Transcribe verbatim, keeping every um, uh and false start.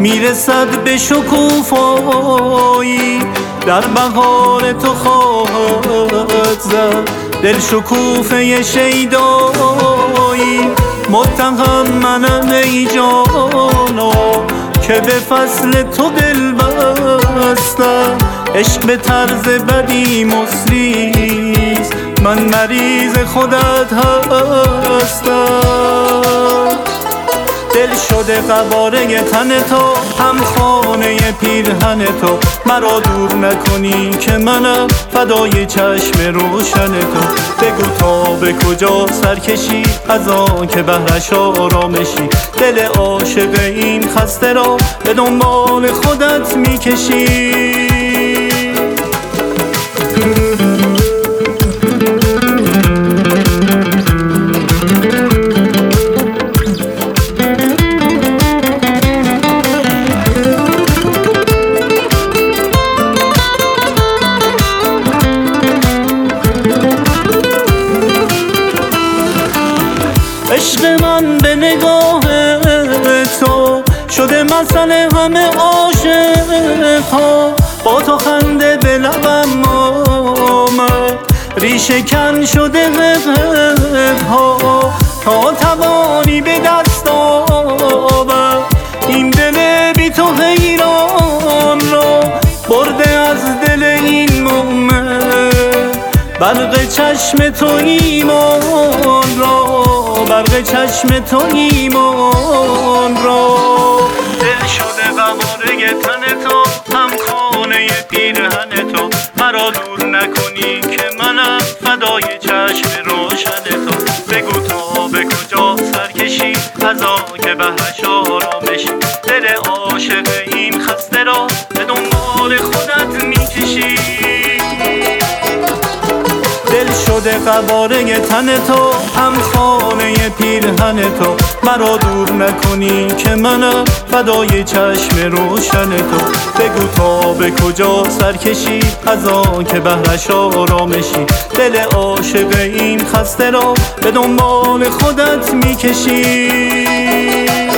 میرسد به شکوفایی، در بهار تو خواهد زد دل شکوفه شیدایی. متهم منم ای جانا که به فصل تو دل بستم، عشق به طرز بدی مسلیست، من مریض خودت هستم. دل شده قواره تن تو، هم خانه پیرهن تو، مرا دور نکنی که منم فدای چشم روشن تو. بگو تا به کجا سرکشی از آن که بهرش آرامشی، دل عاشق این خسته را به دنبال خودت میکشی. عشق من به نگاه تو شده مسئله همه عاشق ها، با تو خنده به لبم آمد، ریشه کن شده غیب ها، تا توانی به دست آورد این دل بی تو حیران را، برده از دل این مومن برق چشم تو ایمان را، برق چشم تو ایمان را. دل شده قواره تن تو، هم خانه پیرهن تو، مرا دور نکنی که منم فدای چشم روشن تو. بگو تا به کجا سرکشی از آن که بهرش آرامشی، دل عاشق این خسته را به دنبال خودت میکشی. دل شده قواره تن تو، هم خانه پیرهن تو، مرا دور نکنی که منم فدای چشم روشن تو. بگو تا به کجا سرکشی از آن که بهرش آرامشی، دل عاشق این خسته را به دنبال خودت میکشی.